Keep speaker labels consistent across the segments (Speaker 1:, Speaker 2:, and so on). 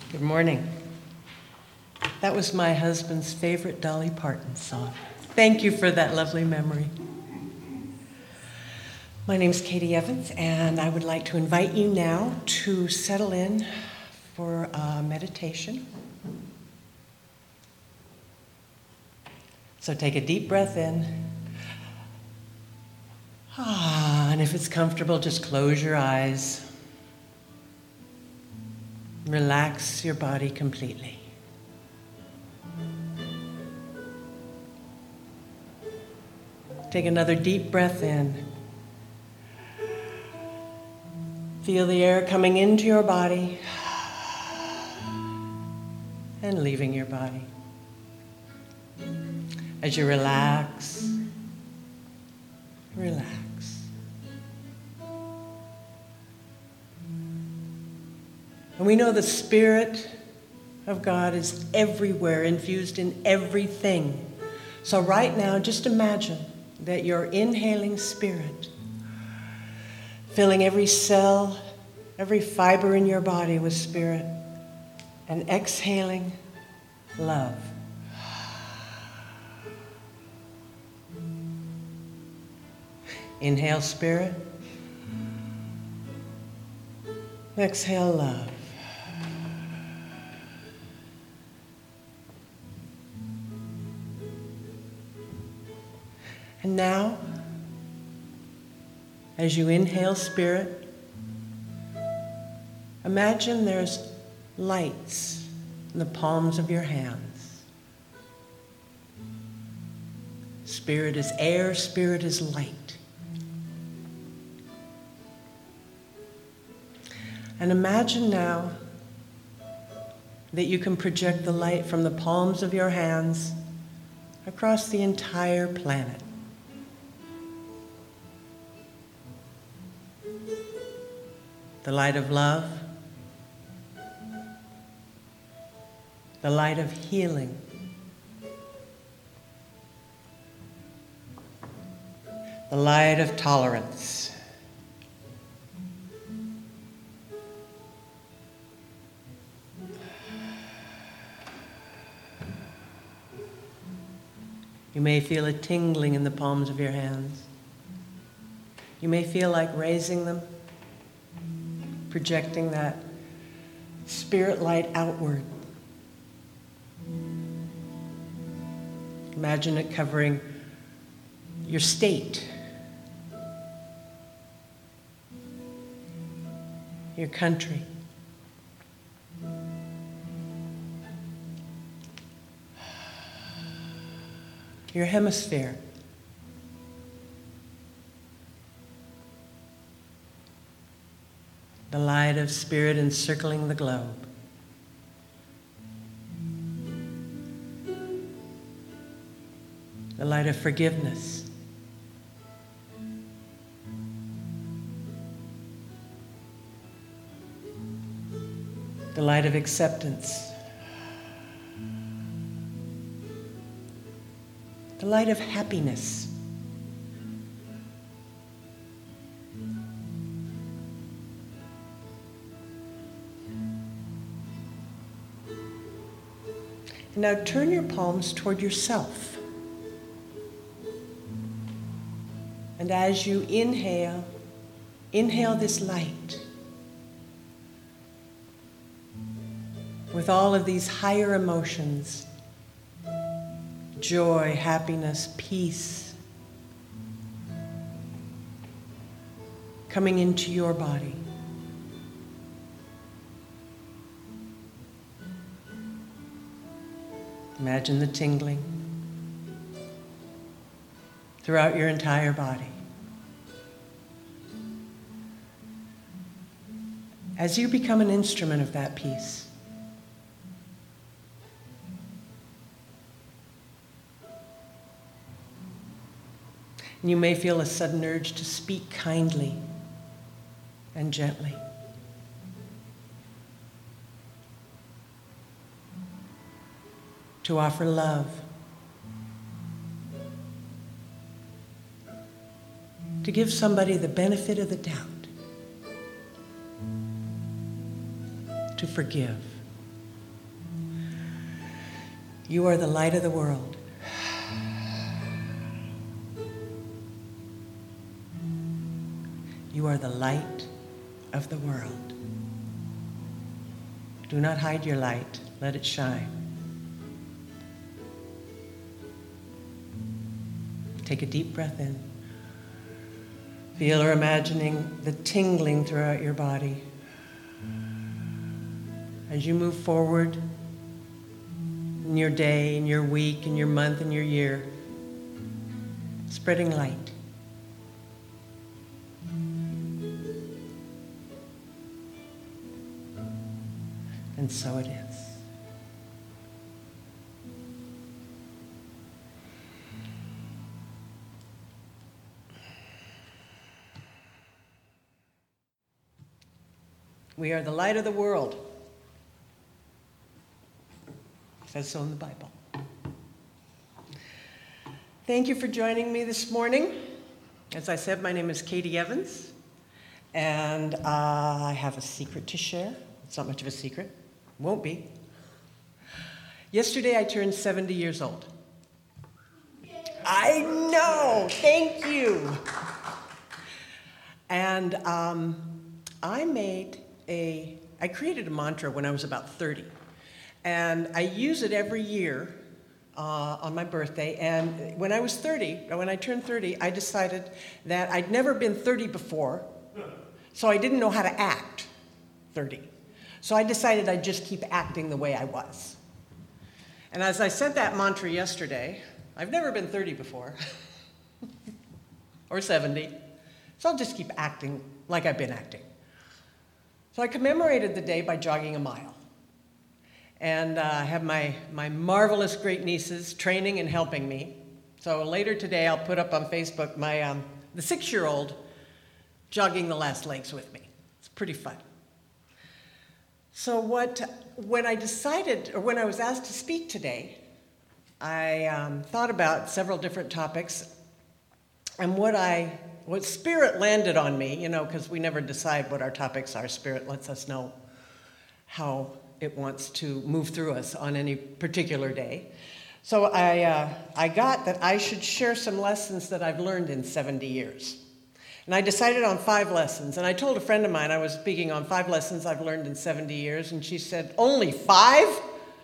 Speaker 1: Good morning. That was my husband's favorite Dolly Parton song. Thank you for that lovely memory. My name's Katie Evans, and I would like to invite you now to settle in for a meditation. So take a deep breath in. And if it's comfortable, just close your eyes. Relax your body completely. Take another deep breath in. Feel the air coming into your body and leaving your body. As you relax, relax. And we know the Spirit of God is everywhere, infused in everything. So right now, just imagine that you're inhaling Spirit, filling every cell, every fiber in your body with Spirit, and exhaling love. Inhale Spirit, exhale love. And now, as you inhale Spirit, imagine there's lights in the palms of your hands. Spirit is air, Spirit is light. And imagine now that you can project the light from the palms of your hands across the entire planet. The light of love, the light of healing, the light of tolerance, you may feel a tingling in the palms of your hands. You may feel like raising them, projecting that Spirit light outward. Imagine it covering your state, your country, your hemisphere. The light of Spirit encircling the globe. The light of forgiveness. The light of acceptance. The light of happiness. Now turn your palms toward yourself. And as you inhale, inhale this light with all of these higher emotions, joy, happiness, peace, coming into your body. Imagine the tingling throughout your entire body. As you become an instrument of that peace, you may feel a sudden urge to speak kindly and gently. To offer love, to give somebody the benefit of the doubt, to forgive. You are the light of the world. You are the light of the world. Do not hide your light. Let it shine. Take a deep breath in. Feel or imagining the tingling throughout your body. As you move forward in your day, in your week, in your month, in your year, spreading light. And so it is. We are the light of the world. It says so in the Bible. Thank you for joining me this morning. As I said, my name is Katie Evans, and I have a secret to share. It's not much of a secret. Won't be. Yesterday I turned 70 years old. I know! Thank you! And I created a mantra when I was about 30. And I use it every year on my birthday. And when I turned 30, I decided that I'd never been 30 before, so I didn't know how to act 30. So I decided I'd just keep acting the way I was. And as I said that mantra yesterday, I've never been 30 before, or 70, so I'll just keep acting like I've been acting. So I commemorated the day by jogging a mile. And I have my marvelous great nieces training and helping me. So later today I'll put up on Facebook the 6-year-old jogging the last legs with me. It's pretty fun. So when I was asked to speak today, I thought about several different topics, and what Spirit landed on me, because we never decide what our topics are. Spirit lets us know how it wants to move through us on any particular day. So I got that I should share some lessons that I've learned in 70 years. And I decided on 5 lessons. And I told a friend of mine I was speaking on 5 lessons I've learned in 70 years. And she said, "Only 5?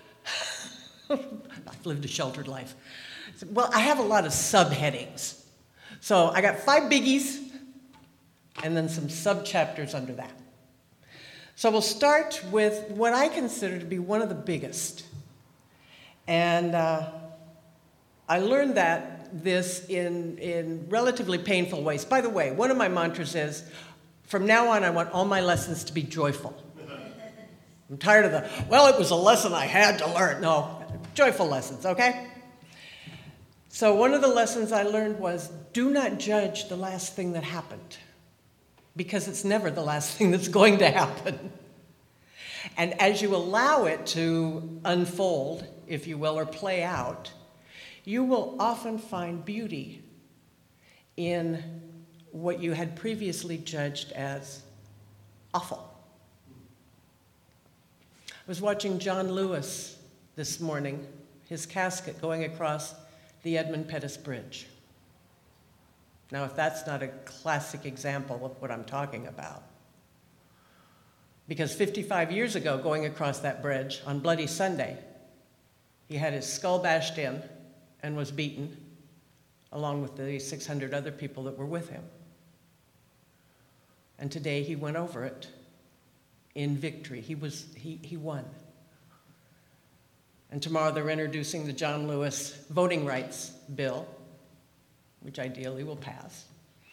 Speaker 1: I've lived a sheltered life." I said, well, I have a lot of subheadings. So I got 5 biggies and then some sub-chapters under that. So we'll start with what I consider to be one of the biggest. And I learned this in relatively painful ways. By the way, one of my mantras is, from now on, I want all my lessons to be joyful. I'm tired of it was a lesson I had to learn. No, joyful lessons, okay? So one of the lessons I learned was, do not judge the last thing that happened, because it's never the last thing that's going to happen. And as you allow it to unfold, if you will, or play out, you will often find beauty in what you had previously judged as awful. I was watching John Lewis this morning, his casket going across the Edmund Pettus Bridge. Now, if that's not a classic example of what I'm talking about, because 55 years ago, going across that bridge on Bloody Sunday, he had his skull bashed in and was beaten, along with the 600 other people that were with him. And today he went over it in victory. He won. And tomorrow they're introducing the John Lewis voting rights bill, which ideally will pass.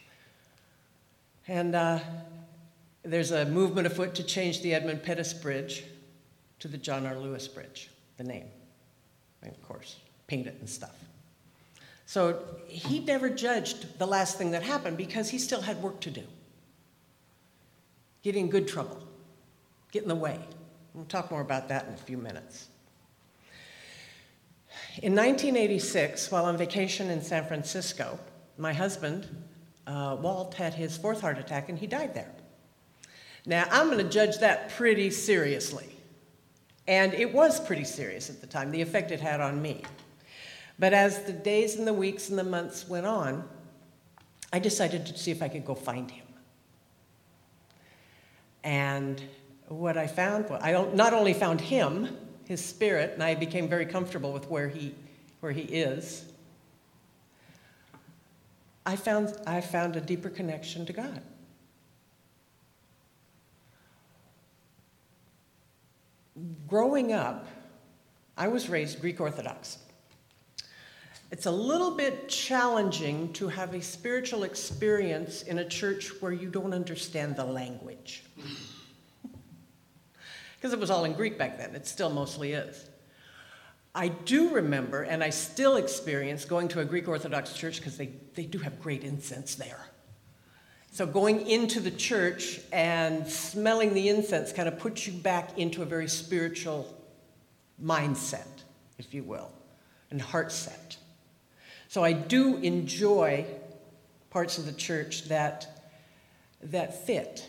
Speaker 1: And there's a movement afoot to change the Edmund Pettus Bridge to the John R. Lewis Bridge, the name. And of course, paint it and stuff. So he never judged the last thing that happened because he still had work to do. Get in good trouble. Get in the way. We'll talk more about that in a few minutes. In 1986, while on vacation in San Francisco, my husband, Walt, had his 4th heart attack and he died there. Now, I'm going to judge that pretty seriously. And it was pretty serious at the time, the effect it had on me. But as the days and the weeks and the months went on, I decided to see if I could go find him. And what I found, well, I not only found him, his spirit, and I became very comfortable with where he is, I found a deeper connection to God. Growing up, I was raised Greek Orthodox. It's a little bit challenging to have a spiritual experience in a church where you don't understand the language. Because it was all in Greek back then. It still mostly is. I do remember, and I still experience, going to a Greek Orthodox church because they do have great incense there. So going into the church and smelling the incense kind of puts you back into a very spiritual mindset, if you will, and heart set. So I do enjoy parts of the church that fit.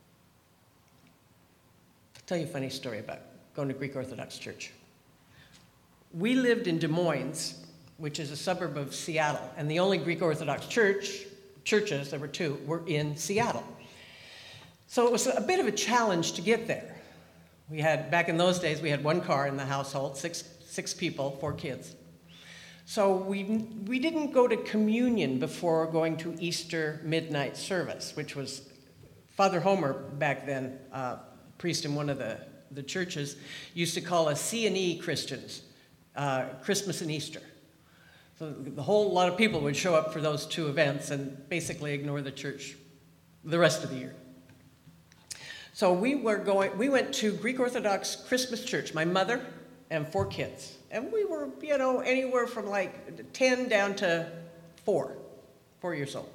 Speaker 1: I'll tell you a funny story about going to Greek Orthodox church. We lived in Des Moines, which is a suburb of Seattle, and the only Greek Orthodox churches, there were two, were in Seattle. So it was a bit of a challenge to get there. We had, back in those days, we had one car in the household, six people, 4 kids. So we didn't go to communion before going to Easter midnight service, which was Father Homer back then, priest in one of the churches, used to call us C&E Christians, Christmas and Easter. So the whole lot of people would show up for those 2 events and basically ignore the church the rest of the year. So we went to Greek Orthodox Christmas church, my mother and 4 kids. And we were, anywhere from like 10 down to 4 years old.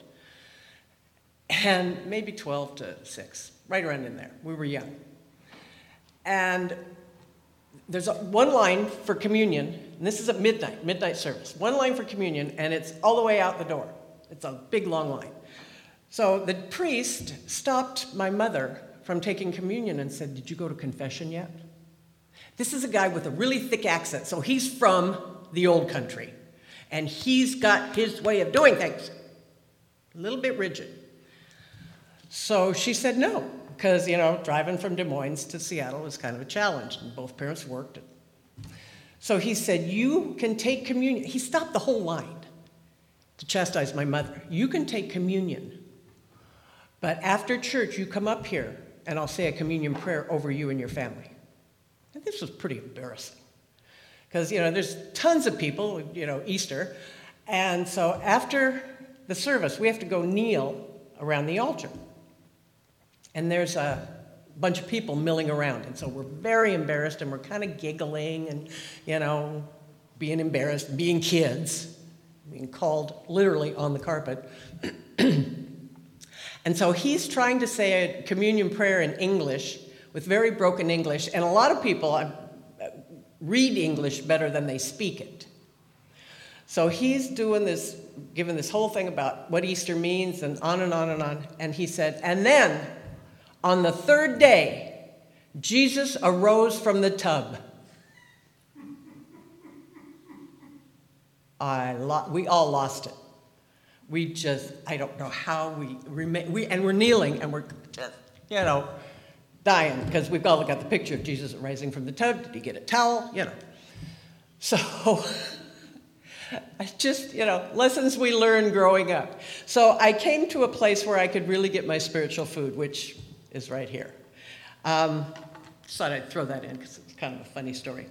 Speaker 1: And maybe 12 to 6, right around in there. We were young. And there's one line for communion, and this is at midnight service. One line for communion, and it's all the way out the door. It's a big, long line. So the priest stopped my mother from taking communion and said, "Did you go to confession yet?" This is a guy with a really thick accent, so he's from the old country, and he's got his way of doing things, a little bit rigid. So she said no, because, driving from Des Moines to Seattle was kind of a challenge, and both parents worked. So he said, "You can take communion." He stopped the whole line to chastise my mother. "You can take communion, but after church, you come up here, and I'll say a communion prayer over you and your family." And this was pretty embarrassing, because, there's tons of people, Easter, and so after the service, we have to go kneel around the altar. And there's a bunch of people milling around, and so we're very embarrassed, and we're kind of giggling and, being embarrassed, being kids, being called literally on the carpet. And so he's trying to say a communion prayer in English, with very broken English, and a lot of people read English better than they speak it. So he's doing this, giving this whole thing about what Easter means, and on and on and on, and he said, "And then, on the 3rd day, Jesus arose from the tub." We all lost it. I don't know how and we're kneeling, and we're just, dying, because we've all got the picture of Jesus rising from the tub. Did he get a towel? So I just, lessons we learned growing up. So I came to a place where I could really get my spiritual food, which is right here. Just thought I'd throw that in because it's kind of a funny story.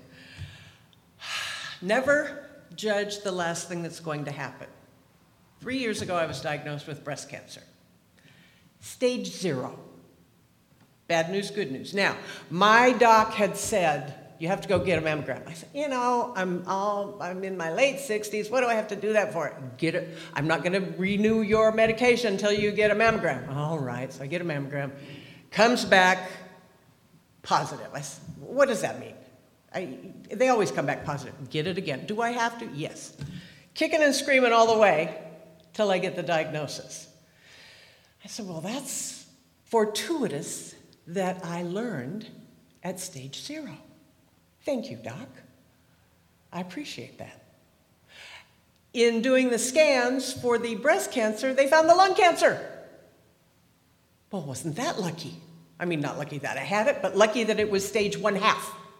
Speaker 1: Never judge the last thing that's going to happen. 3 years ago, I was diagnosed with breast cancer. Stage 0. Bad news, good news. Now, my doc had said, "You have to go get a mammogram." I said, I'm in my late 60s. What do I have to do that for? Get it. I'm not going to renew your medication until you get a mammogram. All right, so I get a mammogram. Comes back positive. I said, "What does that mean?" They always come back positive. Get it again. Do I have to? Yes. Kicking and screaming all the way till I get the diagnosis. I said, well, that's fortuitous that I learned at stage 0. Thank you, Doc. I appreciate that. In doing the scans for the breast cancer, they found the lung cancer. Well, wasn't that lucky? I mean, not lucky that I had it, but lucky that it was stage 1/2.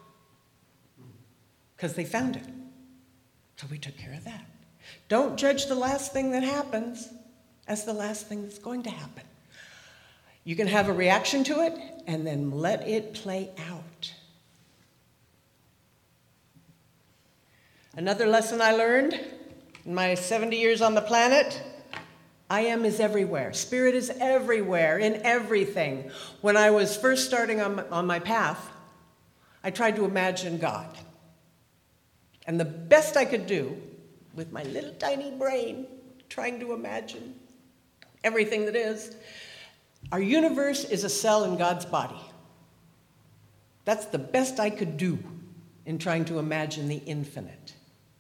Speaker 1: Because they found it. So we took care of that. Don't judge the last thing that happens as the last thing that's going to happen. You can have a reaction to it and then let it play out. Another lesson I learned in my 70 years on the planet, I am is everywhere. Spirit is everywhere, in everything. When I was first starting on my path, I tried to imagine God. And the best I could do with my little tiny brain, trying to imagine everything that is, our universe is a cell in God's body. That's the best I could do in trying to imagine the infinite.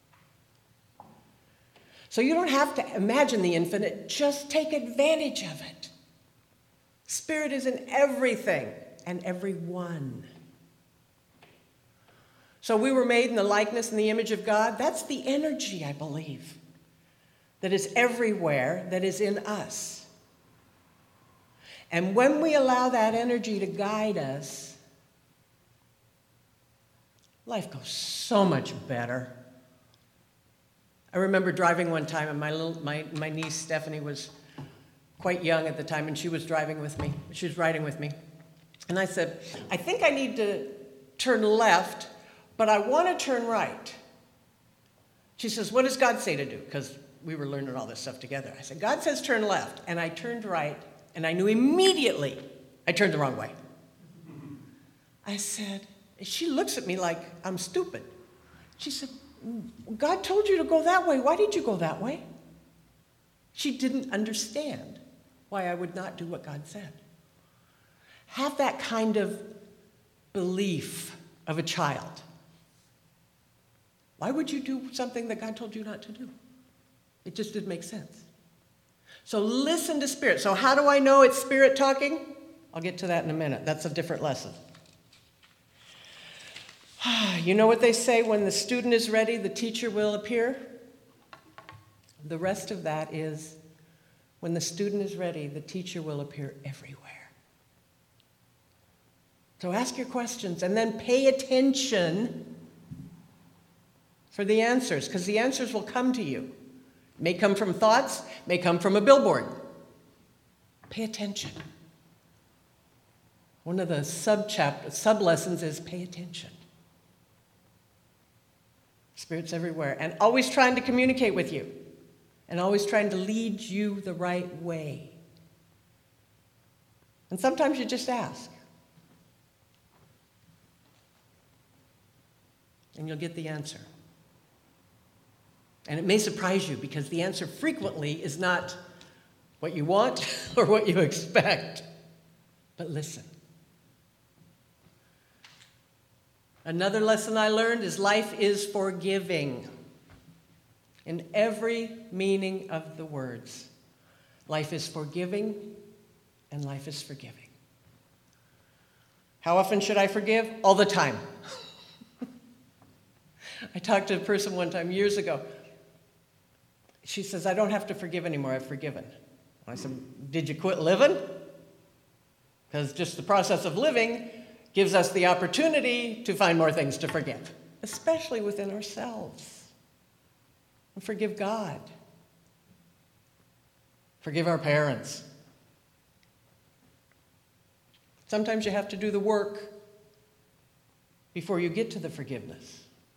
Speaker 1: So you don't have to imagine the infinite, just take advantage of it. Spirit is in everything and everyone. So we were made in the likeness and the image of God. That's the energy, I believe, that is everywhere, that is in us. And when we allow that energy to guide us, life goes so much better. I remember driving one time, and my niece Stephanie was quite young at the time, and she was driving with me. She was riding with me. And I said, I think I need to turn left, but I want to turn right. She says, what does God say to do? Because we were learning all this stuff together. I said, God says turn left. And I turned right, and I knew immediately I turned the wrong way. I said, she looks at me like I'm stupid. She said, God told you to go that way. Why did you go that way? She didn't understand why I would not do what God said. Have that kind of belief of a child. Why would you do something that God told you not to do? It just didn't make sense. So listen to Spirit. So how do I know it's Spirit talking? I'll get to that in a minute. That's a different lesson. You know what they say, when the student is ready, the teacher will appear? The rest of that is, when the student is ready, the teacher will appear everywhere. So ask your questions and then pay attention for the answers, because the answers will come to you. May come from thoughts, may come from a billboard. Pay attention. One of the sub-lessons is pay attention. Spirit's everywhere, and always trying to communicate with you, and always trying to lead you the right way. And sometimes you just ask, and you'll get the answer. And it may surprise you, because the answer frequently is not what you want or what you expect. But listen. Another lesson I learned is life is forgiving. In every meaning of the words. Life is forgiving, and life is forgiving. How often should I forgive? All the time. I talked to a person one time years ago. She says, I don't have to forgive anymore, I've forgiven. I said, did you quit living? Because just the process of living gives us the opportunity to find more things to forgive, especially within ourselves. And forgive God. Forgive our parents. Sometimes you have to do the work before you get to the forgiveness.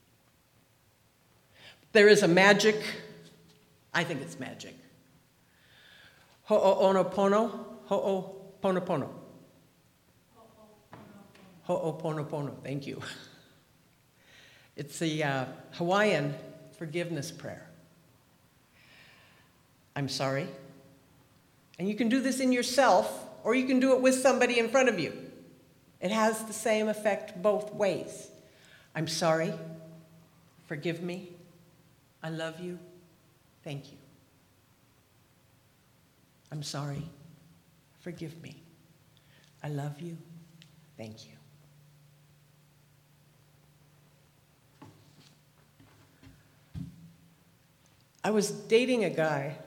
Speaker 1: There is a magic, I think it's magic. Ho'oponopono, ho'oponopono. Ho'oponopono, thank you. It's the Hawaiian forgiveness prayer. I'm sorry. And you can do this in yourself, or you can do it with somebody in front of you. It has the same effect both ways. I'm sorry. Forgive me. I love you. Thank you. I'm sorry. Forgive me. I love you. Thank you. I was dating a guy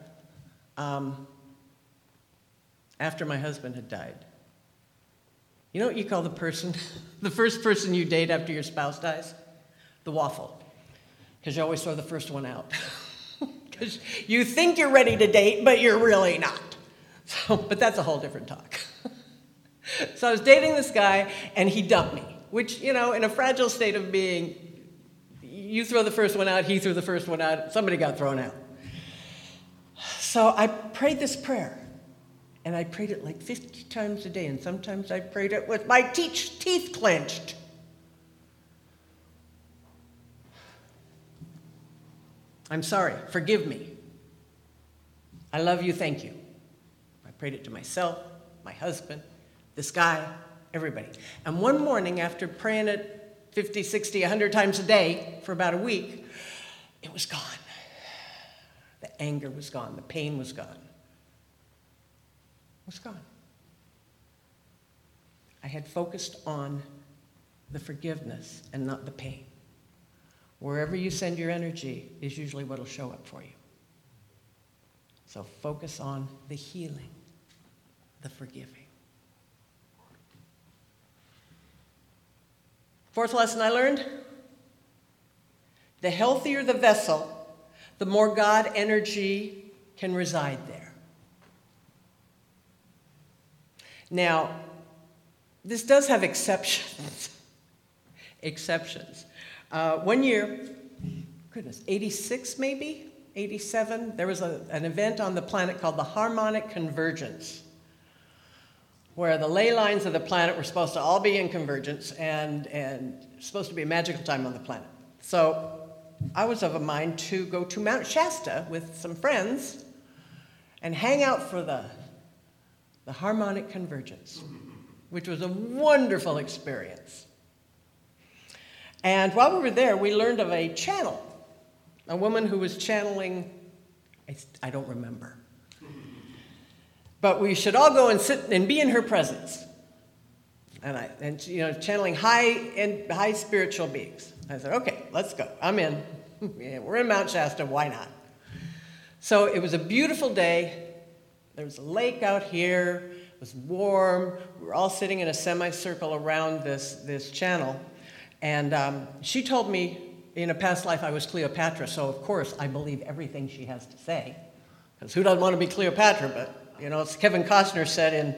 Speaker 1: after my husband had died. You know what you call the person, the first person you date after your spouse dies? The waffle. Because you always throw the first one out. Because you think you're ready to date, but you're really not. But that's a whole different talk. So I was dating this guy, and he dumped me, which, in a fragile state of being, you throw the first one out, he threw the first one out, somebody got thrown out. So I prayed this prayer, and I prayed it like 50 times a day, and sometimes I prayed it with my teeth clenched. I'm sorry, forgive me. I love you, thank you. I prayed it to myself, my husband, this guy, everybody. And one morning, after praying it 50, 60, 100 times a day for about a week, it was gone. The anger was gone. The pain was gone. It was gone. I had focused on the forgiveness and not the pain. Wherever you send your energy is usually what will show up for you. So focus on the healing, the forgiving. Fourth lesson I learned, the healthier the vessel, the more God energy can reside there. Now, this does have exceptions. Exceptions. One year, 86 maybe, 87, there was an event on the planet called the Harmonic Convergence, where the ley lines of the planet were supposed to all be in convergence and supposed to be a magical time on the planet. So I was of a mind to go to Mount Shasta with some friends and hang out for the Harmonic Convergence, which was a wonderful experience. And while we were there, we learned of a channel, a woman who was channeling, I don't remember. But we should all go and sit and be in her presence. And channeling high spiritual beings. I said, okay, let's go. I'm in. Yeah, we're in Mount Shasta, why not? So it was a beautiful day. There was a lake out here. It was warm. We were all sitting in a semicircle around this channel. And she told me in a past life I was Cleopatra, so of course I believe everything she has to say. Because who doesn't want to be Cleopatra? But, as Kevin Costner said in,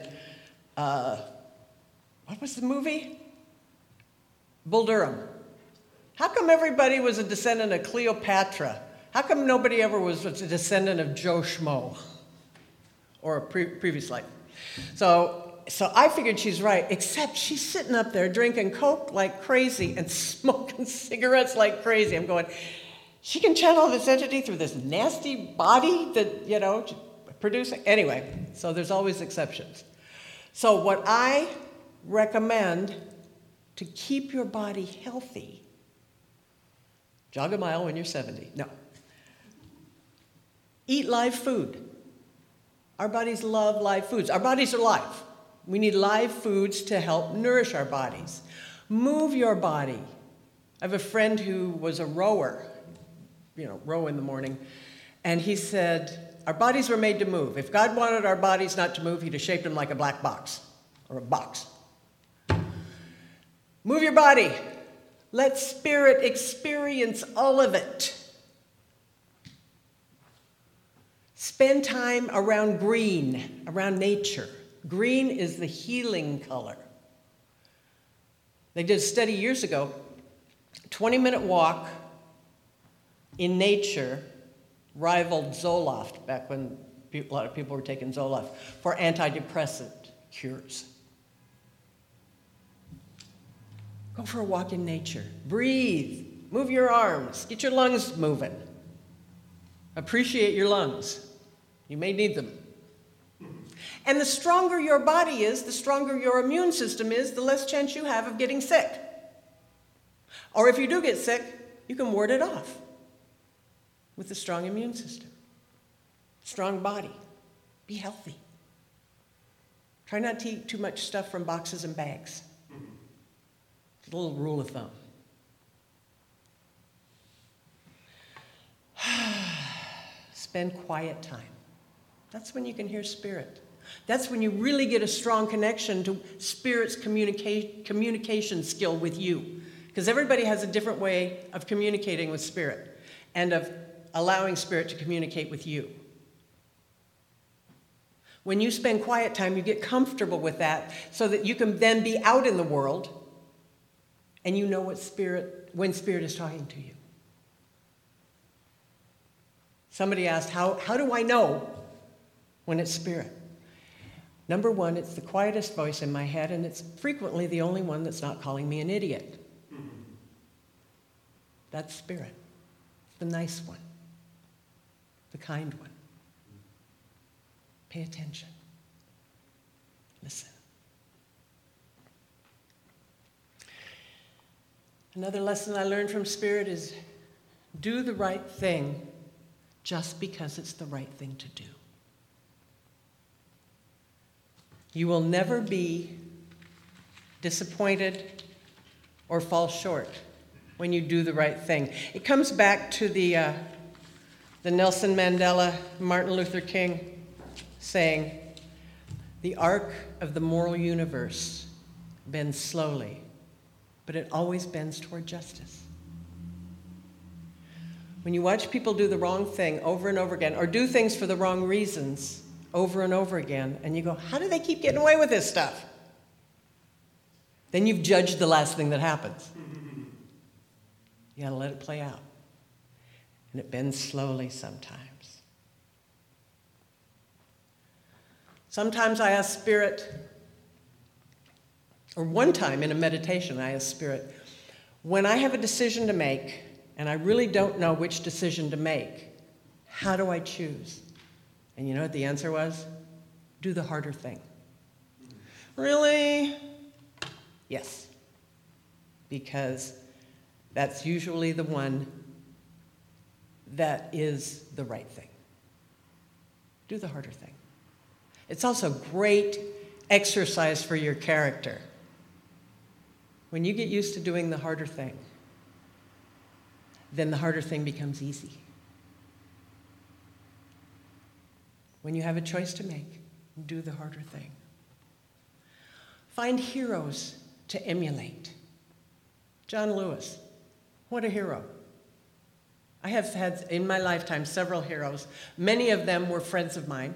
Speaker 1: what was the movie? Bull Durham. How come everybody was a descendant of Cleopatra? How come nobody ever was a descendant of Joe Schmo? Or a previous life? So I figured she's right, except she's sitting up there drinking Coke like crazy and smoking cigarettes like crazy. I'm going, she can channel this entity through this nasty body that, producing. Anyway, so there's always exceptions. So what I recommend to keep your body healthy, jog a mile when you're 70. No. Eat live food. Our bodies love live foods. Our bodies are live. We need live foods to help nourish our bodies. Move your body. I have a friend who was a rower, row in the morning, and he said, our bodies were made to move. If God wanted our bodies not to move, he'd have shaped them like a black box, or a box. Move your body. Let spirit experience all of it. Spend time around green, around nature. Green is the healing color. They did a study years ago, 20-minute walk in nature rivaled Zoloft, back when a lot of people were taking Zoloft, for antidepressant cures. Go for a walk in nature. Breathe. Move your arms. Get your lungs moving. Appreciate your lungs. You may need them. And the stronger your body is, the stronger your immune system is, the less chance you have of getting sick. Or if you do get sick, you can ward it off with a strong immune system. Strong body. Be healthy. Try not to eat too much stuff from boxes and bags. It's a little rule of thumb. spend quiet time. That's when you can hear Spirit. That's when you really get a strong connection to Spirit's communication skill with you. Because everybody has a different way of communicating with Spirit and of allowing Spirit to communicate with you. When you spend quiet time, you get comfortable with that so that you can then be out in the world and you know when Spirit is talking to you. Somebody asked, how do I know when it's Spirit? Number one, it's the quietest voice in my head, and it's frequently the only one that's not calling me an idiot. That's Spirit. The nice one. The kind one. Pay attention. Listen. Another lesson I learned from Spirit is do the right thing just because it's the right thing to do. You will never be disappointed or fall short when you do the right thing. It comes back to the Nelson Mandela, Martin Luther King saying, "The arc of the moral universe bends slowly, but it always bends toward justice." When you watch people do the wrong thing over and over again, or do things for the wrong reasons over and over again, and you go, how do they keep getting away with this stuff? Then you've judged the last thing that happens. You gotta let it play out. And it bends slowly sometimes. Sometimes I ask Spirit, or one time in a meditation I asked Spirit, when I have a decision to make, and I really don't know which decision to make, how do I choose? And you know what the answer was? Do the harder thing. Really? Yes. Because that's usually the one that is the right thing. Do the harder thing. It's also great exercise for your character. When you get used to doing the harder thing, then the harder thing becomes easy. When you have a choice to make, do the harder thing. Find heroes to emulate. John Lewis, what a hero. I have had in my lifetime several heroes. Many of them were friends of mine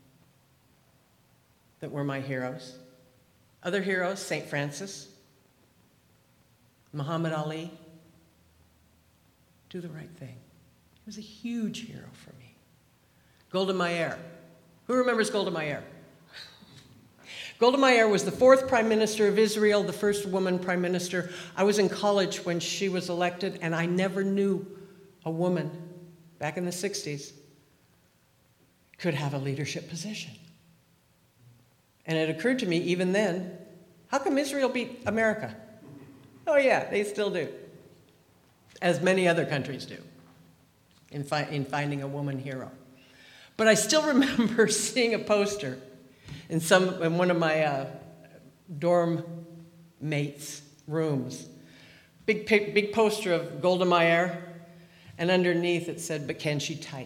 Speaker 1: that were my heroes. Other heroes, St. Francis, Muhammad Ali. Do the right thing. He was a huge hero for me. Golda Meir. Who remembers Golda Meir? Golda Meir was the 4th Prime Minister of Israel, the first woman Prime Minister. I was in college when she was elected, and I never knew a woman back in the 60s could have a leadership position. And it occurred to me even then, how come Israel beat America? Oh yeah, they still do. As many other countries do in finding a woman hero. But I still remember seeing a poster in one of my dorm mates' rooms. Big poster of Golda Meir, and underneath it said, "But can she type?"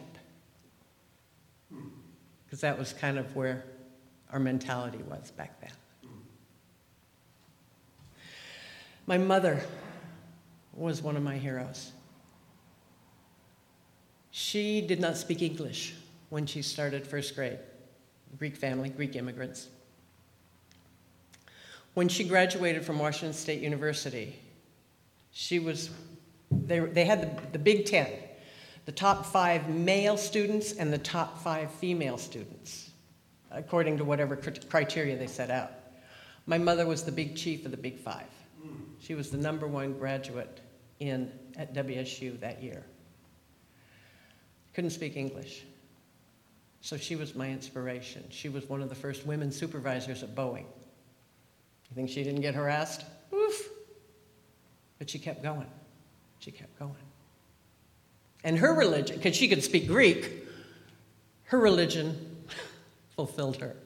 Speaker 1: Because that was kind of where our mentality was back then. My mother was one of my heroes. She did not speak English when she started first grade. Greek family, Greek immigrants. When she graduated from Washington State University, they had the Big Ten, the top 5 male students and the top 5 female students, according to whatever criteria they set out. My mother was the big chief of the Big 5. She was the #1 graduate at WSU that year. Couldn't speak English. So she was my inspiration. She was one of the first women supervisors at Boeing. You think she didn't get harassed? Oof. But she kept going. She kept going. And her religion, because she could speak Greek, her religion fulfilled her.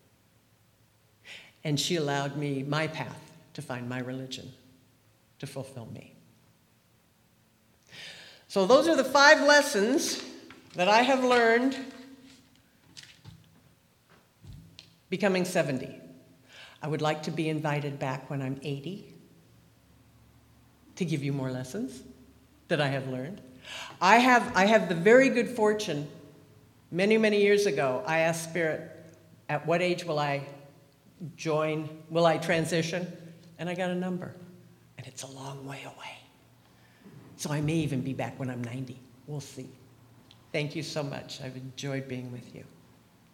Speaker 1: And she allowed me my path to find my religion to fulfill me. So those are the 5 lessons that I have learned becoming 70. I would like to be invited back when I'm 80 to give you more lessons that I have learned. I have the very good fortune, many, many years ago, I asked Spirit, at what age will I transition? And I got a number, and it's a long way away. So I may even be back when I'm 90. We'll see. Thank you so much. I've enjoyed being with you.